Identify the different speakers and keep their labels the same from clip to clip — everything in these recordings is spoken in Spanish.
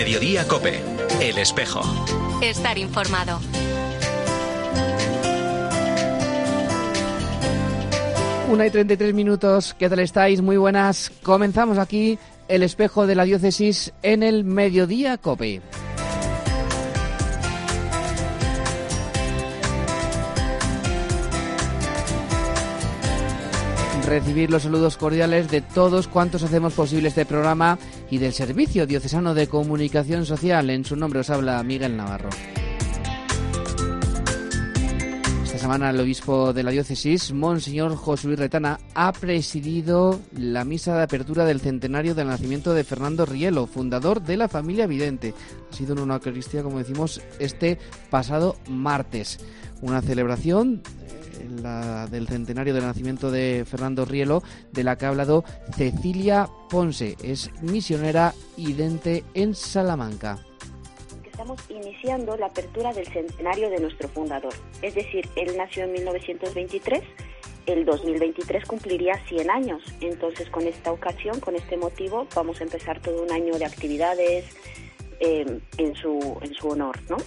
Speaker 1: Mediodía COPE. El Espejo.
Speaker 2: Estar informado.
Speaker 3: Una y 33 minutos. ¿Qué tal estáis? Muy buenas. Comenzamos aquí El Espejo de la Diócesis en el Mediodía COPE. Recibir los saludos cordiales de todos cuantos hacemos posible este programa y del Servicio Diocesano de Comunicación Social. En su nombre os habla Miguel Navarro. Esta semana el obispo de la diócesis, Monseñor José Luis Retana, ha presidido la misa de apertura del centenario del nacimiento de Fernando Rielo, fundador de la familia Vidente. Ha sido en una Eucaristía, como decimos, este pasado martes. Una celebración del centenario del nacimiento de Fernando Rielo, de la que ha hablado Cecilia Ponce. Es misionera idente en Salamanca.
Speaker 4: Estamos iniciando la apertura del centenario de nuestro fundador. Es decir, él nació en 1923, el 2023 cumpliría 100 años. Entonces, con esta ocasión, con este motivo, vamos a empezar todo un año de actividades en su honor, ¿no?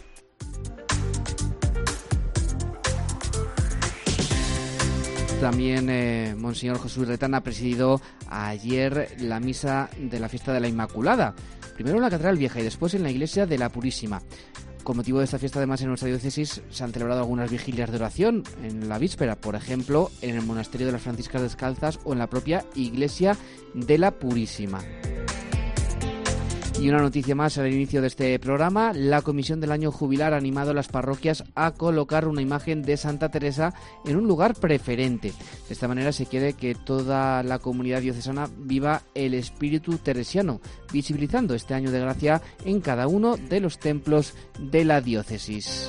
Speaker 3: También Monseñor Jesús Retana ha presidido ayer la misa de la fiesta de la Inmaculada, primero en la Catedral Vieja y después en la Iglesia de la Purísima. Con motivo de esta fiesta, además, en nuestra diócesis se han celebrado algunas vigilias de oración en la víspera, por ejemplo, en el Monasterio de las Franciscas Descalzas o en la propia Iglesia de la Purísima. Y una noticia más al inicio de este programa: la Comisión del Año Jubilar ha animado a las parroquias a colocar una imagen de Santa Teresa en un lugar preferente. De esta manera se quiere que toda la comunidad diocesana viva el espíritu teresiano, visibilizando este año de gracia en cada uno de los templos de la diócesis.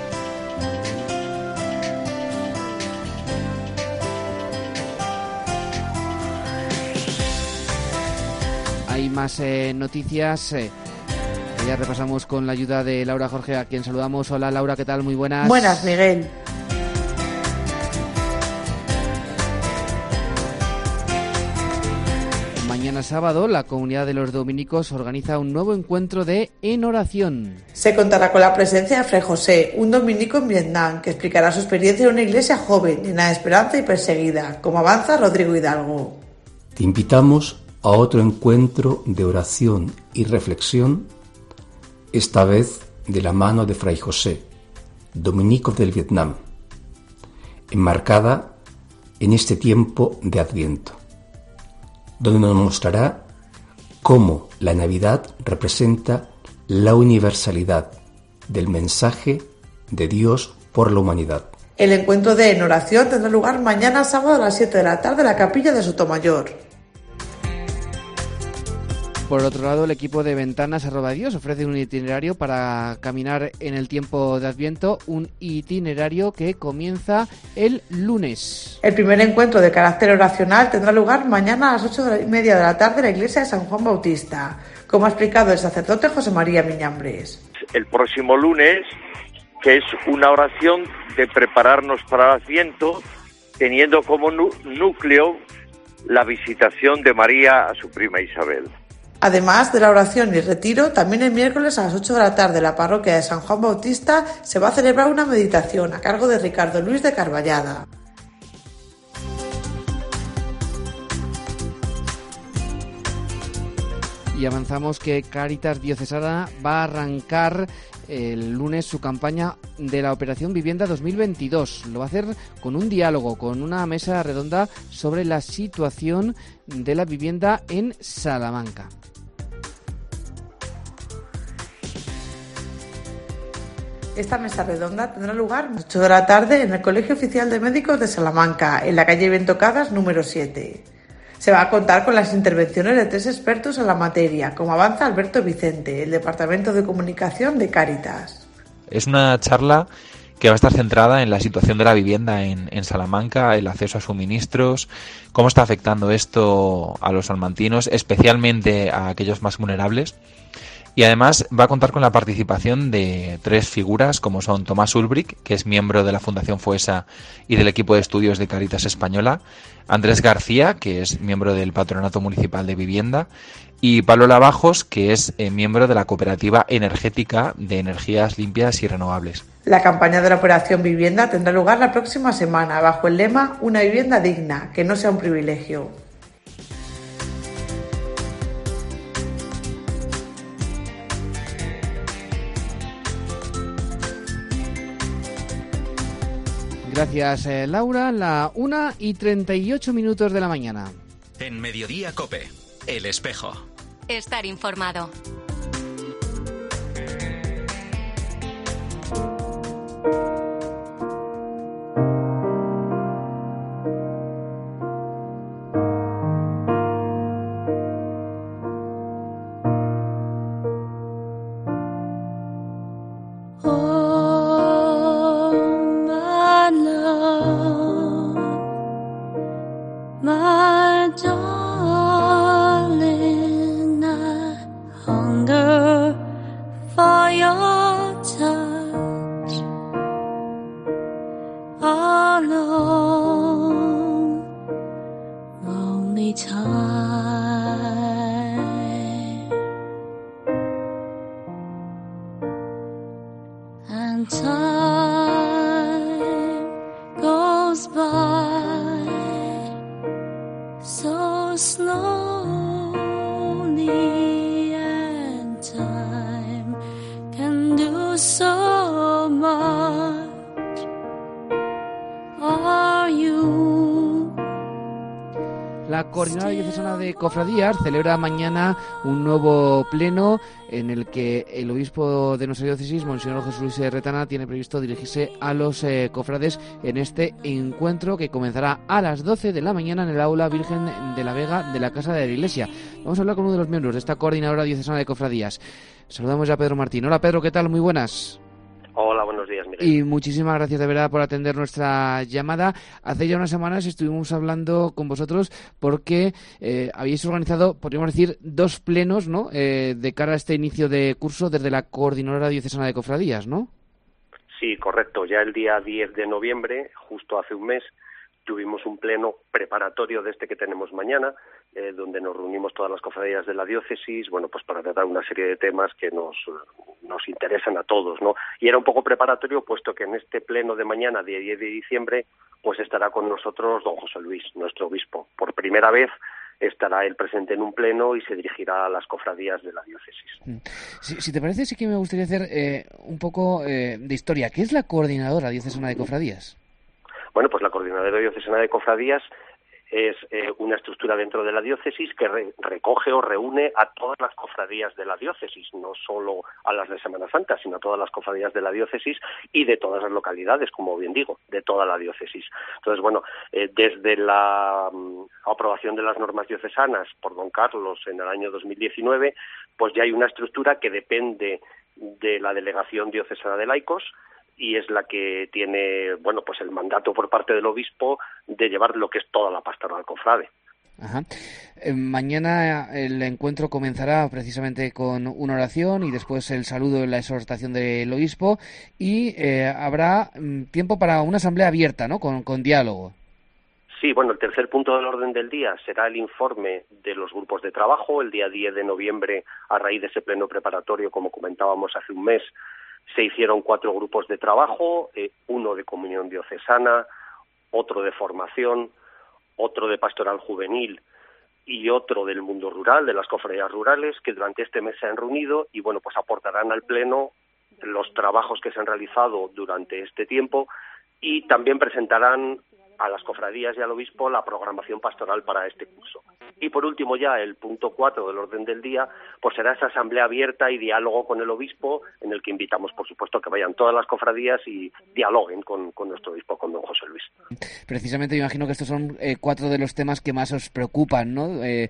Speaker 3: Hay más noticias. Ya repasamos con la ayuda de Laura Jorge, a quien saludamos. Hola Laura, ¿qué tal? Muy buenas.
Speaker 5: Buenas, Miguel.
Speaker 3: Mañana sábado, la comunidad de los dominicos organiza un nuevo encuentro de En Oración.
Speaker 5: Se contará con la presencia de Fray José, un dominico en Vietnam, que explicará su experiencia en una iglesia joven, llena de esperanza y perseguida, como avanza Rodrigo Hidalgo.
Speaker 6: Te invitamos a otro encuentro de oración y reflexión, esta vez de la mano de Fray José, dominico del Vietnam, enmarcada en este tiempo de Adviento, donde nos mostrará cómo la Navidad representa la universalidad del mensaje de Dios por la humanidad.
Speaker 5: El encuentro de En Oración tendrá lugar mañana sábado a las 7 de la tarde en la capilla de Sotomayor.
Speaker 3: Por otro lado, el equipo de Ventanas @Dios ofrece un itinerario para caminar en el tiempo de Adviento, un itinerario que comienza el lunes.
Speaker 5: El primer encuentro de carácter oracional tendrá lugar mañana a las 8:30 de la tarde en la iglesia de San Juan Bautista, como ha explicado el sacerdote José María Miñambres.
Speaker 7: El próximo lunes, que es una oración de prepararnos para el Adviento, teniendo como núcleo la visitación de María a su prima Isabel.
Speaker 5: Además de la oración y retiro, también el miércoles a las 8 de la tarde en la parroquia de San Juan Bautista se va a celebrar una meditación a cargo de Ricardo Luis de Carballada.
Speaker 3: Y avanzamos que Cáritas Diocesana va a arrancar el lunes su campaña de la Operación Vivienda 2022. Lo va a hacer con un diálogo, con una mesa redonda sobre la situación de la vivienda en Salamanca.
Speaker 5: Esta mesa redonda tendrá lugar a las 8 de la tarde en el Colegio Oficial de Médicos de Salamanca, en la calle Bentocadas número 7. Se va a contar con las intervenciones de 3 expertos en la materia, como avanza Alberto Vicente, el Departamento de Comunicación de Cáritas.
Speaker 8: Es una charla que va a estar centrada en la situación de la vivienda en Salamanca, el acceso a suministros, cómo está afectando esto a los salmantinos, especialmente a aquellos más vulnerables. Y además va a contar con la participación de 3 figuras, como son Tomás Ulbrich, que es miembro de la Fundación Foessa y del equipo de estudios de Cáritas Española, Andrés García, que es miembro del Patronato Municipal de Vivienda, y Pablo Lavajos, que es miembro de la Cooperativa Energética de Energías Limpias y Renovables.
Speaker 5: La campaña de la Operación Vivienda tendrá lugar la próxima semana bajo el lema Una vivienda digna, que no sea un privilegio.
Speaker 3: Gracias, Laura. 1:38 de la mañana.
Speaker 1: En Mediodía COPE, El Espejo.
Speaker 2: Estar informado.
Speaker 3: La Coordinadora Diocesana de Cofradías celebra mañana un nuevo pleno en el que el obispo de nuestra diócesis, Monseñor José Luis Retana, tiene previsto dirigirse a los cofrades en este encuentro que comenzará a las 12 de la mañana en el Aula Virgen de la Vega de la Casa de la Iglesia. Vamos a hablar con uno de los miembros de esta Coordinadora Diocesana de Cofradías. Saludamos ya a Pedro Martín. Hola Pedro, ¿qué tal? Muy buenas.
Speaker 9: Hola, buenos días, Miguel.
Speaker 3: Y muchísimas gracias de verdad por atender nuestra llamada. Hace ya unas semanas estuvimos hablando con vosotros porque habéis organizado, podríamos decir, 2 plenos, ¿no? De cara a este inicio de curso desde la Coordinadora Diocesana de Cofradías, ¿no?
Speaker 9: Sí, correcto. Ya el día 10 de noviembre, justo hace un mes, tuvimos un pleno preparatorio de este que tenemos mañana, donde nos reunimos todas las cofradías de la diócesis, bueno, pues para tratar una serie de temas que nos interesan a todos, ¿no? Y era un poco preparatorio, puesto que en este pleno de mañana, día 10 de diciembre, pues estará con nosotros don José Luis, nuestro obispo. Por primera vez estará él presente en un pleno y se dirigirá a las cofradías de la diócesis.
Speaker 3: Si te parece, sí que me gustaría hacer un poco de historia. ¿Qué es la Coordinadora Diocesana de Cofradías?
Speaker 9: Bueno, pues la Coordinadora Diocesana de Cofradías es una estructura dentro de la diócesis que recoge o reúne a todas las cofradías de la diócesis, no solo a las de Semana Santa, sino a todas las cofradías de la diócesis y de todas las localidades, como bien digo, de toda la diócesis. Entonces, bueno, desde la aprobación de las normas diocesanas por don Carlos en el año 2019, pues ya hay una estructura que depende de la Delegación Diocesana de Laicos, y es la que tiene, bueno, pues el mandato por parte del obispo de llevar lo que es toda la pastoral cofrade.
Speaker 3: Ajá. Mañana el encuentro comenzará precisamente con una oración y después el saludo y la exhortación del obispo y habrá tiempo para una asamblea abierta, ¿no? Con diálogo.
Speaker 9: Sí, bueno, el tercer punto del orden del día será el informe de los grupos de trabajo. El día 10 de noviembre, a raíz de ese pleno preparatorio, como comentábamos hace un mes, se hicieron 4 grupos de trabajo, uno de comunión diocesana, otro de formación, otro de pastoral juvenil y otro del mundo rural, de las cofradías rurales, que durante este mes se han reunido y, bueno, pues aportarán al Pleno los trabajos que se han realizado durante este tiempo y también presentarán a las cofradías y al obispo la programación pastoral para este curso. Y por último ya el punto 4 del orden del día, pues será esa asamblea abierta y diálogo con el obispo, en el que invitamos por supuesto que vayan todas las cofradías y dialoguen con nuestro obispo, con don José Luis.
Speaker 3: Precisamente yo imagino que estos son 4 de los temas que más os preocupan, ¿no?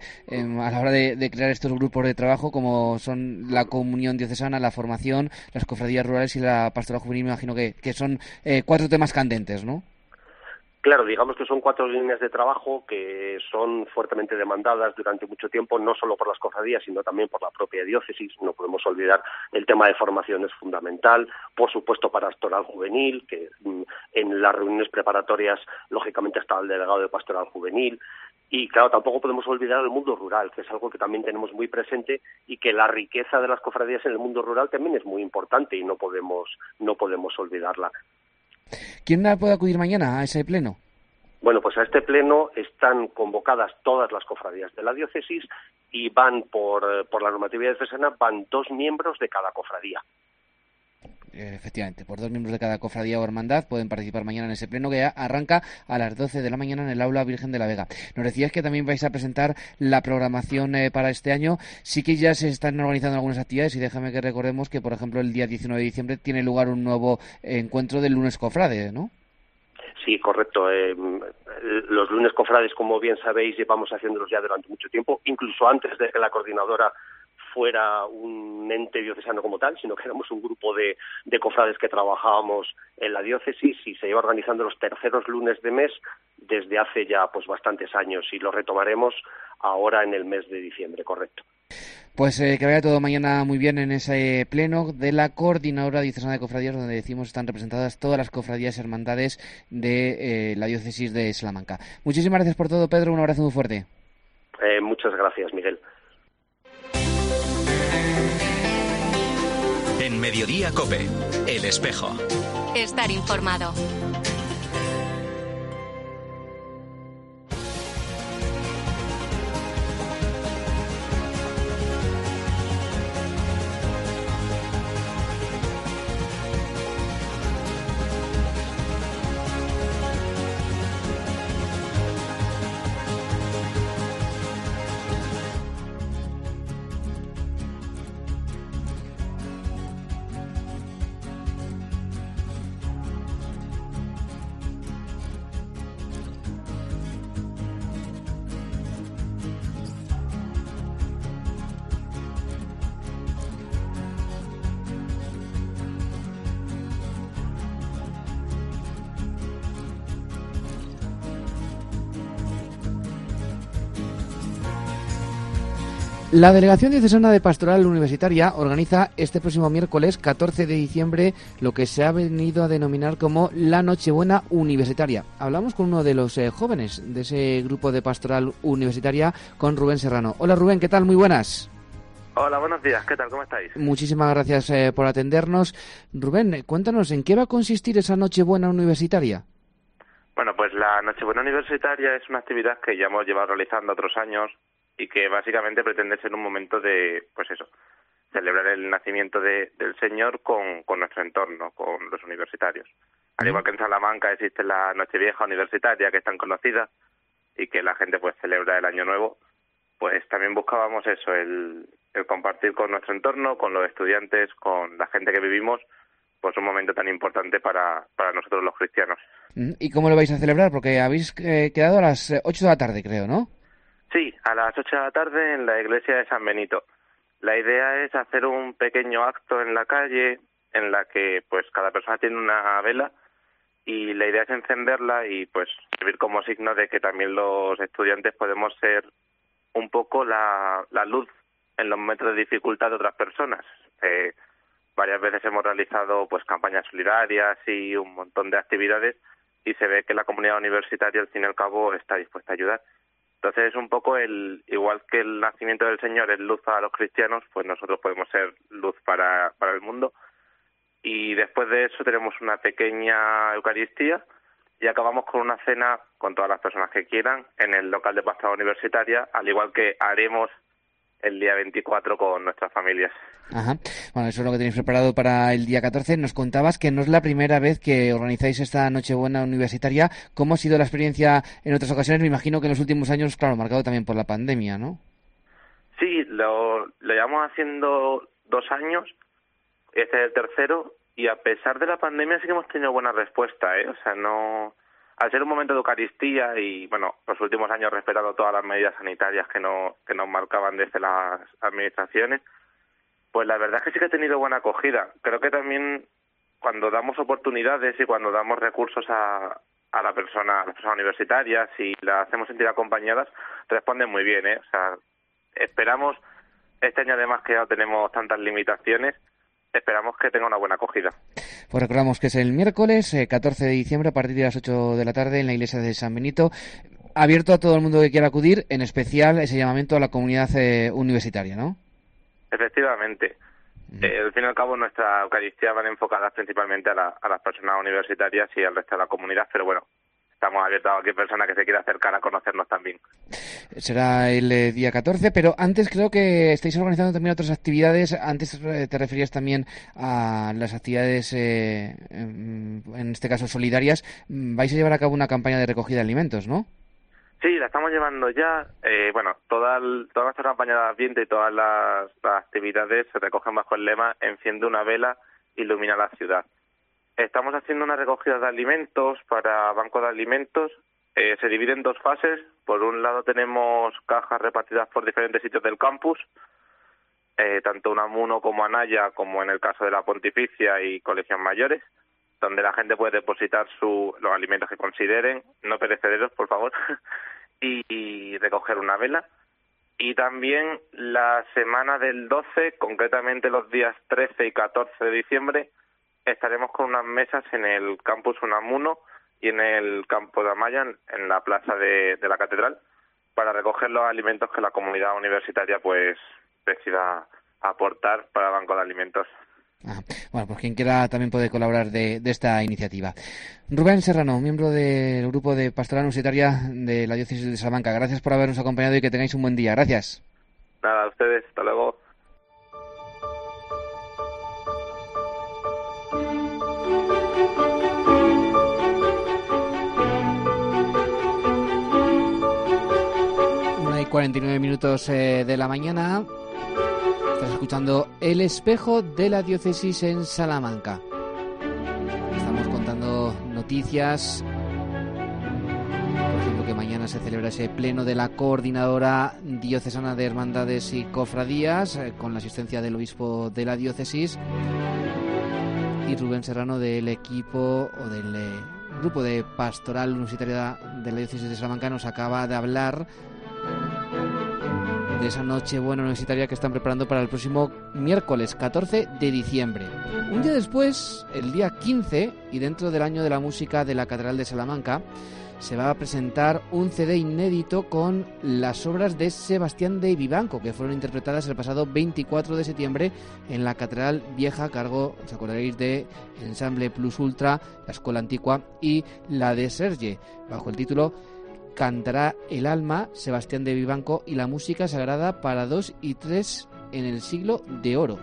Speaker 3: A la hora de crear estos grupos de trabajo, como son la comunión diocesana, la formación, las cofradías rurales y la pastoral juvenil. Me imagino que son 4 temas candentes, ¿no?
Speaker 9: Claro, digamos que son 4 líneas de trabajo que son fuertemente demandadas durante mucho tiempo, no solo por las cofradías, sino también por la propia diócesis. No podemos olvidar el tema de formación es fundamental, por supuesto pastoral juvenil, que en las reuniones preparatorias lógicamente está el delegado de pastoral juvenil. Y claro, tampoco podemos olvidar el mundo rural, que es algo que también tenemos muy presente y que la riqueza de las cofradías en el mundo rural también es muy importante y no podemos olvidarla.
Speaker 3: ¿Quién puede acudir mañana a ese pleno?
Speaker 9: Bueno, pues a este pleno están convocadas todas las cofradías de la diócesis y van por la normatividad diocesana, van 2 miembros de cada cofradía.
Speaker 3: Efectivamente, por 2 miembros de cada cofradía o hermandad pueden participar mañana en ese pleno que ya arranca a las 12 de la mañana en el Aula Virgen de la Vega. Nos decías que también vais a presentar la programación para este año. Sí que ya se están organizando algunas actividades y déjame que recordemos que, por ejemplo, el día 19 de diciembre tiene lugar un nuevo encuentro del lunes cofrade, ¿no?
Speaker 9: Sí, correcto. Los lunes cofrades, como bien sabéis, llevamos haciéndolos ya durante mucho tiempo, incluso antes de que la coordinadora fuera un ente diocesano como tal, sino que éramos un grupo de cofrades que trabajábamos en la diócesis y se lleva organizando los terceros lunes de mes desde hace ya pues bastantes años y lo retomaremos ahora en el mes de diciembre, correcto.
Speaker 3: Pues que vaya todo mañana muy bien en ese pleno de la Coordinadora Diocesana de Cofradías, donde decimos están representadas todas las cofradías y hermandades de la diócesis de Salamanca. Muchísimas gracias por todo, Pedro, un abrazo muy fuerte.
Speaker 9: Muchas gracias, Miguel.
Speaker 1: En Mediodía COPE, El Espejo.
Speaker 2: Estar informado.
Speaker 3: La Delegación Diocesana de Pastoral Universitaria organiza este próximo miércoles 14 de diciembre lo que se ha venido a denominar como la Nochebuena Universitaria. Hablamos con uno de los jóvenes de ese grupo de Pastoral Universitaria, con Rubén Serrano. Hola Rubén, ¿qué tal? Muy buenas.
Speaker 10: Hola, buenos días. ¿Qué tal? ¿Cómo estáis?
Speaker 3: Muchísimas gracias por atendernos. Rubén, cuéntanos, ¿en qué va a consistir esa Nochebuena Universitaria?
Speaker 10: Bueno, pues la Nochebuena Universitaria es una actividad que ya hemos llevado realizando otros años y que básicamente pretende ser un momento de, pues eso, celebrar el nacimiento del Señor con nuestro entorno, con los universitarios. Al igual que en Salamanca existe la Nochevieja Universitaria, que es tan conocida, y que la gente pues celebra el Año Nuevo, pues también buscábamos eso, el compartir con nuestro entorno, con los estudiantes, con la gente que vivimos, pues un momento tan importante para nosotros los cristianos.
Speaker 3: ¿Y cómo lo vais a celebrar? Porque habéis quedado a las 8 de la tarde, creo, ¿no?
Speaker 10: Sí, a las 8 de la tarde en la iglesia de San Benito. La idea es hacer un pequeño acto en la calle en la que pues cada persona tiene una vela y la idea es encenderla y pues servir como signo de que también los estudiantes podemos ser un poco la luz en los momentos de dificultad de otras personas. Varias veces hemos realizado pues campañas solidarias y un montón de actividades y se ve que la comunidad universitaria al fin y al cabo está dispuesta a ayudar. Entonces es un poco igual que el nacimiento del Señor es luz para los cristianos, pues nosotros podemos ser luz para el mundo. Y después de eso tenemos una pequeña Eucaristía y acabamos con una cena con todas las personas que quieran en el local de Pastoral Universitaria, al igual que haremos el día 24 con nuestras familias.
Speaker 3: Ajá. Bueno, eso es lo que tenéis preparado para el día 14. Nos contabas que no es la primera vez que organizáis esta Nochebuena Universitaria. ¿Cómo ha sido la experiencia en otras ocasiones? Me imagino que en los últimos años, claro, marcado también por la pandemia, ¿no?
Speaker 10: Sí, lo llevamos haciendo 2 años, este es el tercero, y a pesar de la pandemia sí que hemos tenido buena respuesta, ¿eh? O sea, no... Al ser un momento de Eucaristía y, bueno, los últimos años respetando todas las medidas sanitarias que nos marcaban desde las administraciones, pues la verdad es que sí que ha tenido buena acogida. Creo que también cuando damos oportunidades y cuando damos recursos a a las personas universitarias, y las hacemos sentir acompañadas, responden muy bien, ¿eh? O sea, esperamos, este año además que ya tenemos tantas limitaciones, esperamos que tenga una buena acogida.
Speaker 3: Pues recordamos que es el miércoles 14 de diciembre a partir de las 8 de la tarde en la iglesia de San Benito. Abierto a todo el mundo que quiera acudir, en especial ese llamamiento a la comunidad universitaria, ¿no?
Speaker 10: Efectivamente. Al fin y al cabo, nuestra Eucaristía van enfocadas principalmente a las personas universitarias y al resto de la comunidad, pero bueno, estamos abiertos a cualquier persona que se quiera acercar a conocernos también. Será el
Speaker 3: día 14, pero antes creo que estáis organizando también otras actividades. Antes te referías también a las actividades, en este caso solidarias. Vais a llevar a cabo una campaña de recogida de alimentos, ¿no?
Speaker 10: Sí, la estamos llevando ya. Toda nuestra campaña de Adviento y todas las actividades se recogen bajo el lema "Enciende una vela, ilumina la ciudad". Estamos haciendo una recogida de alimentos para bancos de alimentos. Se divide en dos fases. Por un lado tenemos cajas repartidas por diferentes sitios del campus, tanto Unamuno como Anaya, como en el caso de la Pontificia y colegios mayores, donde la gente puede depositar los alimentos que consideren, no perecederos, por favor, y recoger una vela. Y también la semana del 12, concretamente los días 13 y 14 de diciembre, estaremos con unas mesas en el campus Unamuno y en el campo de Amaya, en la plaza de la catedral, para recoger los alimentos que la comunidad universitaria pues decida aportar para el banco de alimentos.
Speaker 3: Bueno, pues quien quiera también puede colaborar de esta iniciativa. Rubén Serrano, miembro del grupo de Pastoral Universitaria de la Diócesis de Salamanca. Gracias por habernos acompañado y que tengáis un buen día. Gracias.
Speaker 10: Nada, a ustedes. Hasta luego.
Speaker 3: Una y 49 minutos de la mañana. Estás escuchando El Espejo de la Diócesis en Salamanca. Estamos contando noticias. Por ejemplo, que mañana se celebra ese pleno de la Coordinadora Diocesana de Hermandades y Cofradías, con la asistencia del obispo de la diócesis. Y Rubén Serrano del equipo o del grupo de Pastoral Universitaria de la Diócesis de Salamanca nos acaba de hablar de esa Nochebuena universitaria que están preparando para el próximo miércoles 14 de diciembre. Un día después, el día 15, y dentro del Año de la Música de la Catedral de Salamanca, se va a presentar un CD inédito con las obras de Sebastián de Vivanco, que fueron interpretadas el pasado 24 de septiembre en la Catedral Vieja, a cargo, os acordaréis, de Ensamble Plus Ultra, la Escuela Antigua y la de Serge, bajo el título Cantará el alma, Sebastián de Vivanco y la música sagrada para 2 y 3 en el siglo de oro.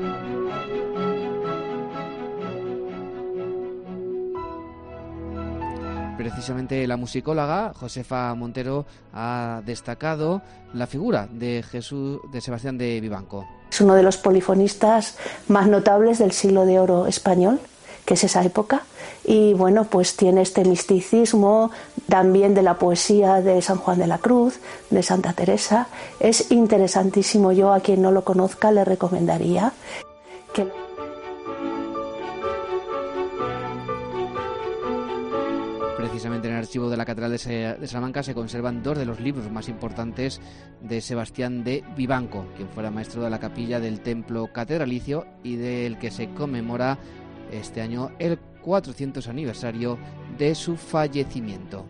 Speaker 3: Precisamente la musicóloga Josefa Montero ha destacado la figura de Sebastián de Vivanco.
Speaker 11: Es uno de los polifonistas más notables del siglo de oro español, que es esa época, y bueno, pues tiene este misticismo también de la poesía de San Juan de la Cruz, de Santa Teresa. Es interesantísimo. Yo a quien no lo conozca le recomendaría que...
Speaker 3: Precisamente en el archivo de la Catedral de Salamanca se conservan 2 de los libros más importantes de Sebastián de Vivanco, quien fuera maestro de la capilla del templo catedralicio y del que se conmemora este año el 400 aniversario de su fallecimiento.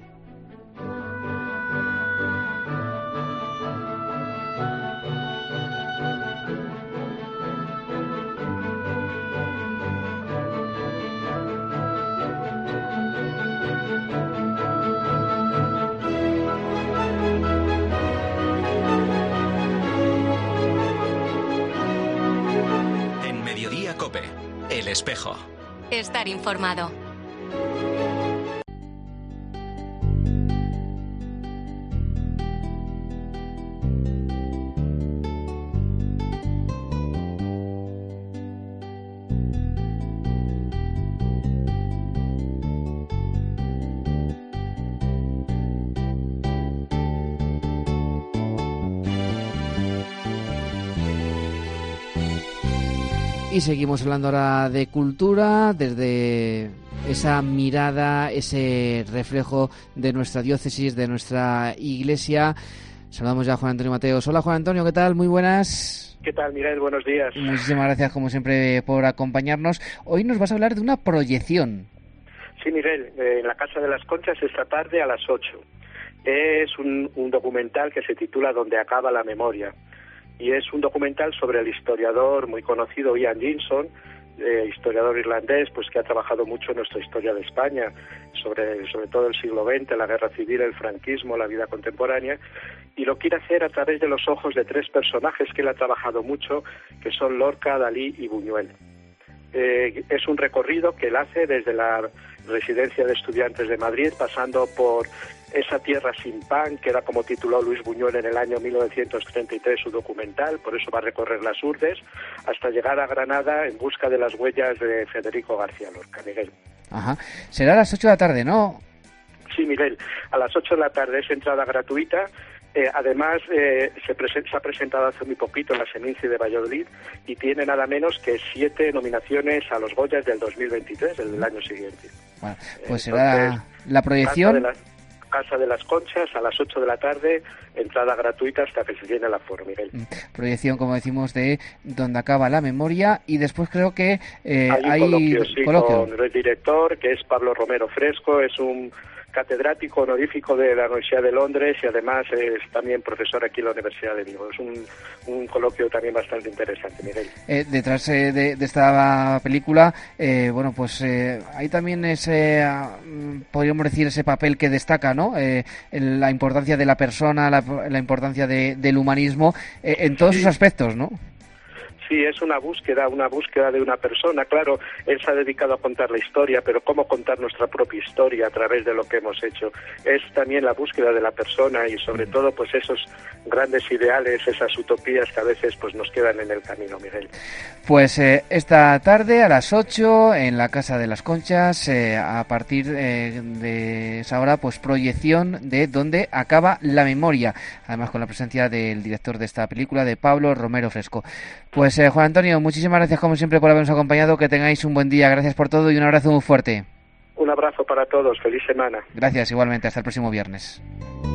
Speaker 1: En Mediodía COPE, El Espejo.
Speaker 2: Estar informado.
Speaker 3: Y seguimos hablando ahora de cultura desde esa mirada, ese reflejo de nuestra diócesis, de nuestra iglesia. Saludamos ya a Juan Antonio Mateos. Hola Juan Antonio, ¿qué tal? Muy buenas.
Speaker 12: ¿Qué tal, Miguel? Buenos días.
Speaker 3: Muchísimas gracias, como siempre, por acompañarnos. Hoy nos vas a hablar de una proyección.
Speaker 12: Sí, Miguel, en la Casa de las Conchas esta tarde a las 8. Es un documental que se titula Donde acaba la memoria. Y es un documental sobre el historiador muy conocido Ian Gilson, historiador irlandés, pues que ha trabajado mucho en nuestra historia de España, sobre todo el siglo XX, la guerra civil, el franquismo, la vida contemporánea, y lo quiere hacer a través de los ojos de 3 personajes que él ha trabajado mucho, que son Lorca, Dalí y Buñuel. Es un recorrido que él hace desde la Residencia de Estudiantes de Madrid, pasando por esa tierra sin pan, que era como tituló Luis Buñuel en el año 1933 su documental, por eso va a recorrer las urdes, hasta llegar a Granada en busca de las huellas de Federico García Lorca. Miguel.
Speaker 3: Ajá. Será a las 8 de la tarde, ¿no?
Speaker 12: Sí, Miguel, a las 8 de la tarde es entrada gratuita. Además, se ha presentado hace muy poquito en la Seminci de Valladolid y tiene nada menos que 7 nominaciones a los Goyas del 2023, del año siguiente.
Speaker 3: Bueno, pues será la proyección.
Speaker 12: Casa de las Conchas a las 8 de la tarde, entrada gratuita hasta que se llene el aforo, Miguel.
Speaker 3: Proyección, como decimos, de Donde acaba la memoria, y después creo que hay
Speaker 12: coloquio. Con el director, que es Pablo Romero Fresco, es un catedrático honorífico de la Universidad de Londres y además es también profesor aquí en la Universidad de Vigo. Es un coloquio también bastante interesante, Miguel.
Speaker 3: Detrás de esta película, bueno, pues hay también ese, podríamos decir, ese papel que destaca, ¿no? La importancia de la persona, la importancia del humanismo en todos sus aspectos, ¿no?
Speaker 12: Sí, es una búsqueda de una persona. Claro, él se ha dedicado a contar la historia, pero cómo contar nuestra propia historia a través de lo que hemos hecho. Es también la búsqueda de la persona y sobre todo pues esos grandes ideales, esas utopías que a veces pues nos quedan en el camino, Miguel.
Speaker 3: Pues esta tarde a las 8 en la Casa de las Conchas, a partir de esa hora, pues proyección de Donde acaba la memoria, además con la presencia del director de esta película, de Pablo Romero Fresco. Pues Juan Antonio, muchísimas gracias como siempre por habernos acompañado, que tengáis un buen día, gracias por todo y un abrazo muy fuerte.
Speaker 12: Un abrazo para todos, feliz semana.
Speaker 3: Gracias, igualmente, hasta el próximo viernes.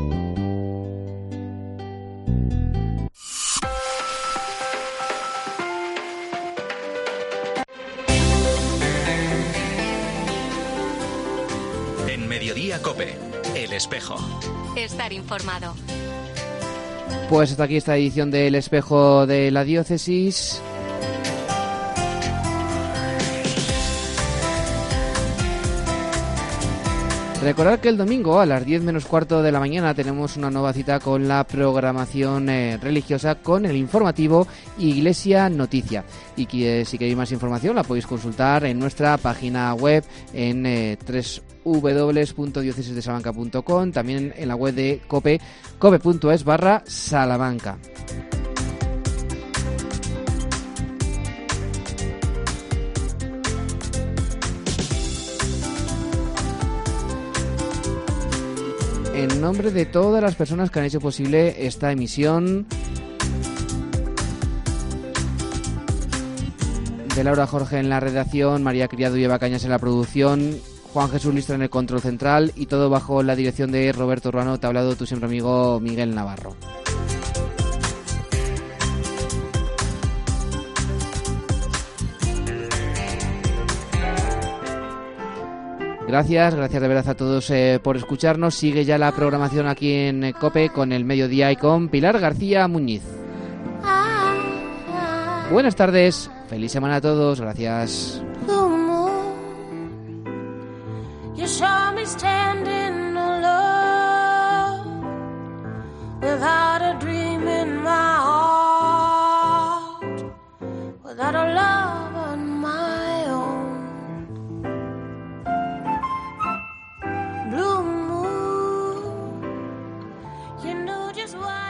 Speaker 1: En Mediodía COPE, El Espejo.
Speaker 2: Estar informado.
Speaker 3: Pues hasta aquí esta edición del Espejo de la Diócesis. Recordad que el domingo a las 10 menos cuarto de la mañana tenemos una nueva cita con la programación religiosa, con el informativo Iglesia Noticia. Y que si queréis más información la podéis consultar en nuestra página web en www.diocesisdesalamanca.com, también en la web de COPE, cope.es/Salamanca. En nombre de todas las personas que han hecho posible esta emisión, de Laura Jorge en la redacción, María Criado y Eva Cañas en la producción, Juan Jesús Listra en el control central y todo bajo la dirección de Roberto Urbano, te ha hablado tu siempre amigo Miguel Navarro. Gracias de verdad a todos por escucharnos. Sigue ya la programación aquí en COPE con El Mediodía y con Pilar García Muñiz. Buenas tardes, feliz semana a todos, gracias.
Speaker 13: Just why